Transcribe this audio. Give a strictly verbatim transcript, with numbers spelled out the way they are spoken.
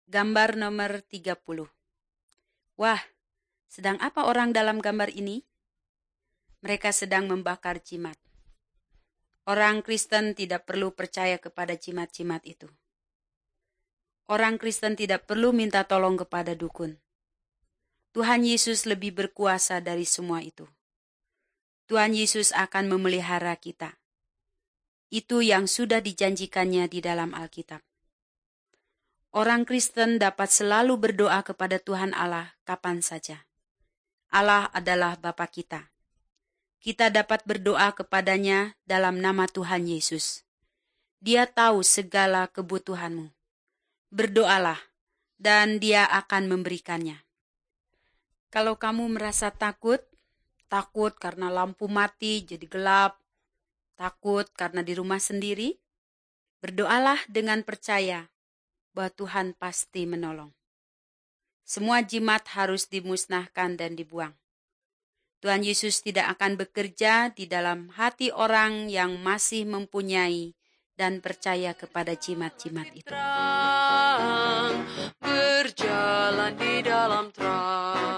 Gambar nomor tiga puluh. Wah, sedang apa orang dalam gambar ini? Mereka sedang membakar jimat. Orang Kristen tidak perlu percaya kepada jimat-jimat itu. Orang Kristen tidak perlu minta tolong kepada dukun. Tuhan Yesus lebih berkuasa dari semua itu. Tuhan Yesus akan memelihara kita. Itu yang sudah dijanjikannya di dalam Alkitab. Orang Kristen dapat selalu berdoa kepada Tuhan Allah kapan saja. Allah adalah Bapa kita. Kita dapat berdoa kepadanya dalam nama Tuhan Yesus. Dia tahu segala kebutuhanmu. Berdoalah, dan Dia akan memberikannya. Kalau kamu merasa takut, takut karena lampu mati jadi gelap, takut karena di rumah sendiri, berdoalah dengan percaya bahwa Tuhan pasti menolong. Semua jimat harus dimusnahkan dan dibuang. Tuhan Yesus tidak akan bekerja di dalam hati orang yang masih mempunyai dan percaya kepada jimat-jimat itu. Terang, berjalan di dalam terang.